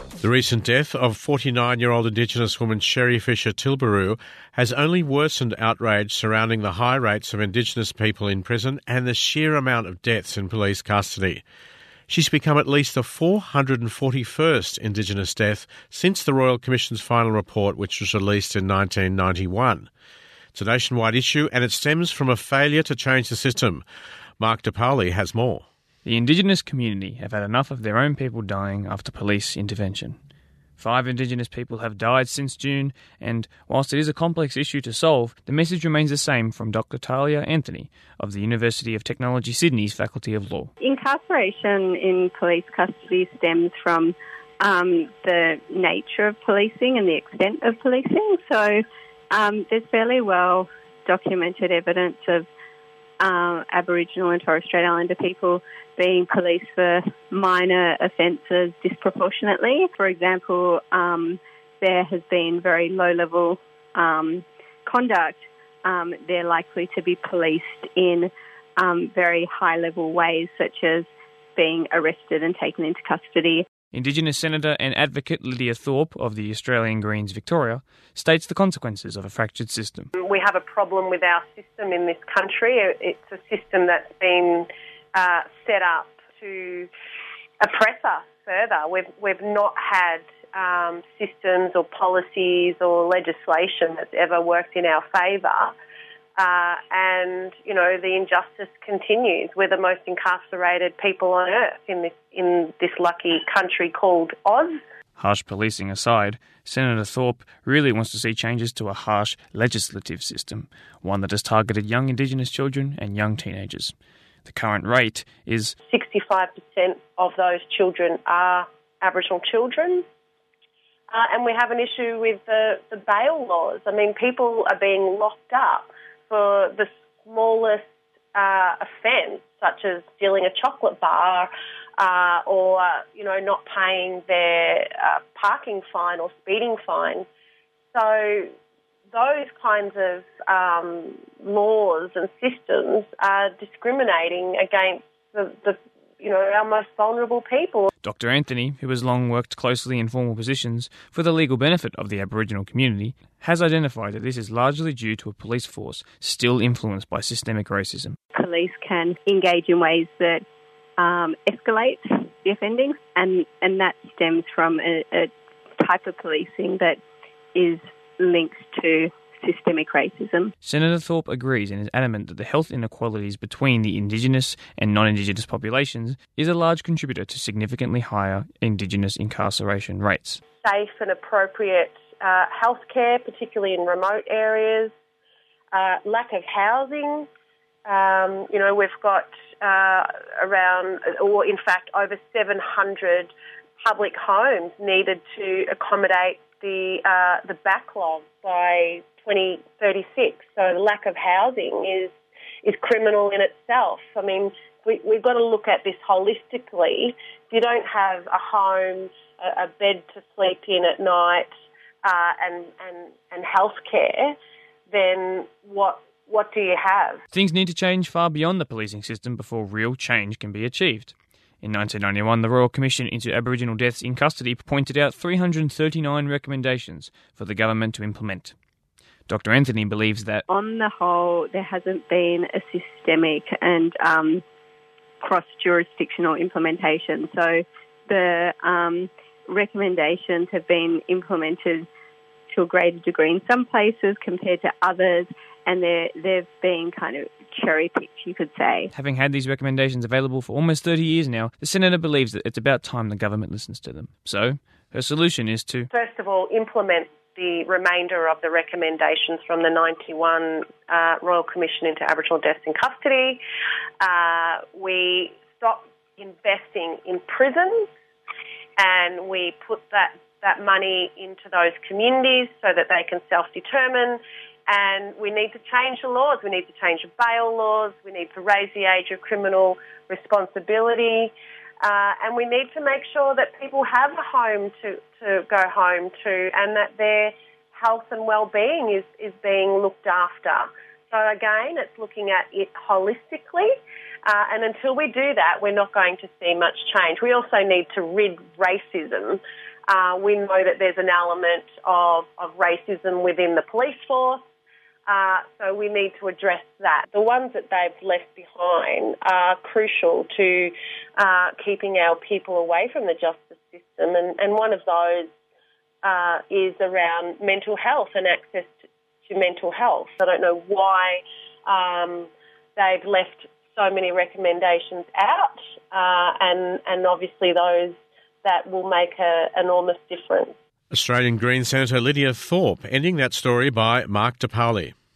The recent death of 49-year-old Indigenous woman Sherry Fisher Tilbury has only worsened outrage surrounding the high rates of Indigenous people in prison and the sheer amount of deaths in police custody. She's become at least the 441st Indigenous death since the Royal Commission's final report, which was released in 1991. It's a nationwide issue and it stems from a failure to change the system. Mark DePaoli has more. The Indigenous community have had enough of their own people dying after police intervention. 5 Indigenous people have died since June, and whilst it is a complex issue to solve, the message remains the same from Dr. Talia Anthony of the University of Technology Sydney's Faculty of Law. Incarceration in police custody stems from the nature of policing and the extent of policing. So there's fairly well documented evidence of Aboriginal and Torres Strait Islander people being policed for minor offences disproportionately. For example, there has been very low-level conduct. They're likely to be policed in very high-level ways, such as being arrested and taken into custody. Indigenous Senator and advocate Lydia Thorpe of the Australian Greens Victoria states the consequences of a fractured system. We have a problem with our system in this country. It's a system that's been set up to oppress us further. We've not had systems or policies or legislation that's ever worked in our favour. And, you know, the injustice continues. We're the most incarcerated people on earth in this lucky country called Oz. Harsh policing aside, Senator Thorpe really wants to see changes to a harsh legislative system, one that has targeted young Indigenous children and young teenagers. The current rate is 65% of those children are Aboriginal children. And we have an issue with the bail laws. I mean, people are being locked up for the smallest offence, such as stealing a chocolate bar or, you know, not paying their parking fine or speeding fine. So those kinds of laws and systems are discriminating against our most vulnerable people. Dr. Anthony, who has long worked closely in formal positions for the legal benefit of the Aboriginal community, has identified that this is largely due to a police force still influenced by systemic racism. Police can engage in ways that escalate the offending, and that stems from a type of policing that is linked to systemic racism. Senator Thorpe agrees and is adamant that the health inequalities between the Indigenous and non-Indigenous populations is a large contributor to significantly higher Indigenous incarceration rates. Safe and appropriate healthcare, particularly in remote areas, lack of housing. We've got over 700 public homes needed to accommodate the backlog by 2036. So the lack of housing is criminal in itself. I mean, we've got to look at this holistically. If you don't have a home, a bed to sleep in at night, and healthcare, then what do you have? Things need to change far beyond the policing system before real change can be achieved. In 1991, the Royal Commission into Aboriginal Deaths in Custody pointed out 339 recommendations for the government to implement. Dr. Anthony believes that, on the whole, there hasn't been a systemic and cross-jurisdictional implementation. So the recommendations have been implemented to a greater degree in some places compared to others, and they've been kind of cherry-picked, you could say. Having had these recommendations available for almost 30 years now, the Senator believes that it's about time the government listens to them. So her solution is to, first of all, implement the remainder of the recommendations from the 91 Royal Commission into Aboriginal Deaths in Custody. We stop investing in prisons and we put that money into those communities so that they can self-determine. And we need to change the laws. We need to change the bail laws. We need to raise the age of criminal responsibility. And we need to make sure that people have a home to go home to and that their health and well-being is being looked after. So again, it's looking at it holistically. And until we do that, we're not going to see much change. We also need to rid racism We know that there's an element of racism within the police force, so we need to address that. The ones that they've left behind are crucial to keeping our people away from the justice system, and one of those is around mental health and access to mental health. I don't know why they've left so many recommendations out, and obviously those that will make an enormous difference. Australian Greens Senator Lydia Thorpe, ending that story by Mark DePaoli.